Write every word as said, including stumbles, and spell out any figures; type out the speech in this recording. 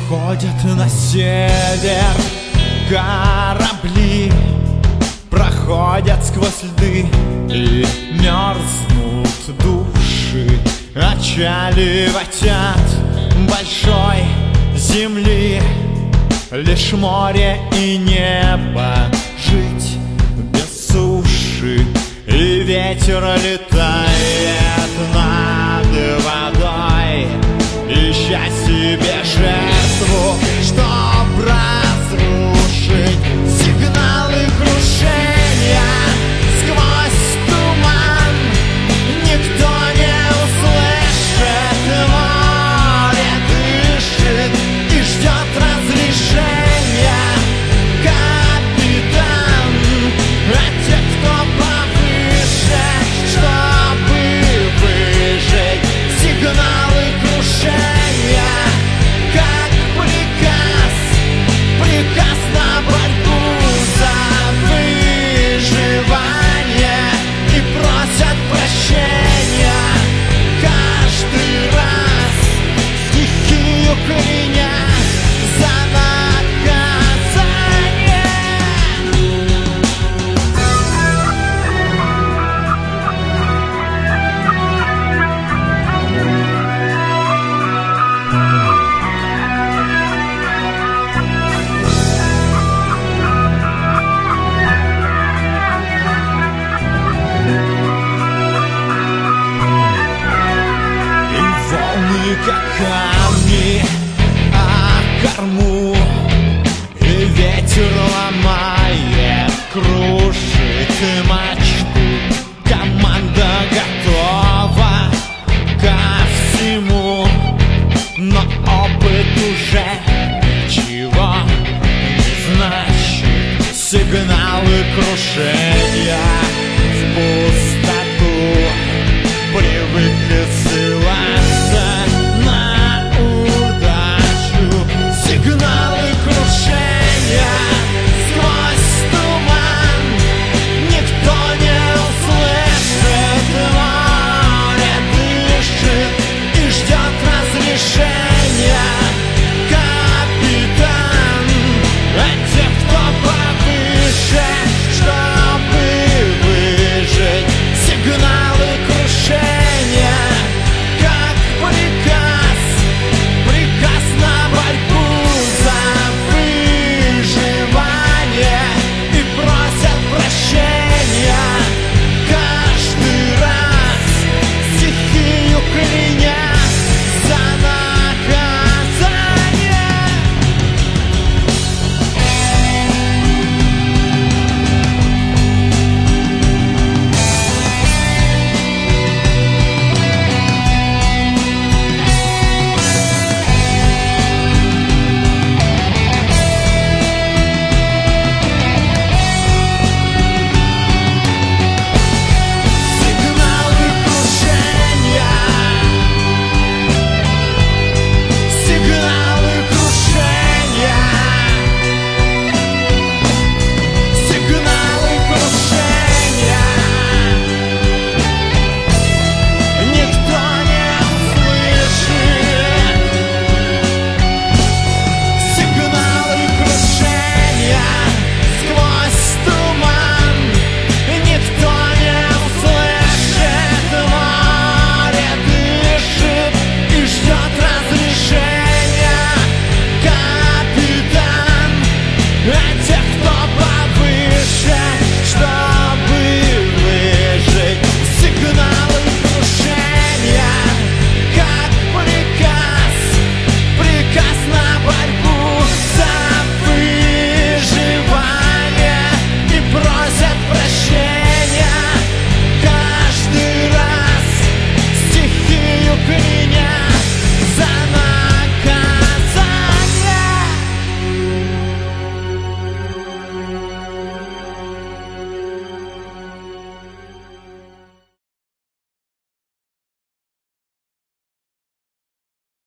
Уходят на север корабли, проходят сквозь льды и мерзнут души. Отчаливать от большой земли лишь море и небо, жить без суши. И ветер летает над водой, ища себе жертву, чтоб разрушить сигналы крушения. Сквозь туман никто не услышит, море дышит и ждет разрешения. Капитан, а те, кто повыше, чтобы выжить сигналы крушения. Как приказ, приказ на борьбу за выживание, и просят прощения каждый раз, стихию кляня за наказание. И волны, как камни, а корму, и ветер ломает, крушит мачту. Команда готова ко всему, но опыт уже ничего не значит. Сигналы крушения.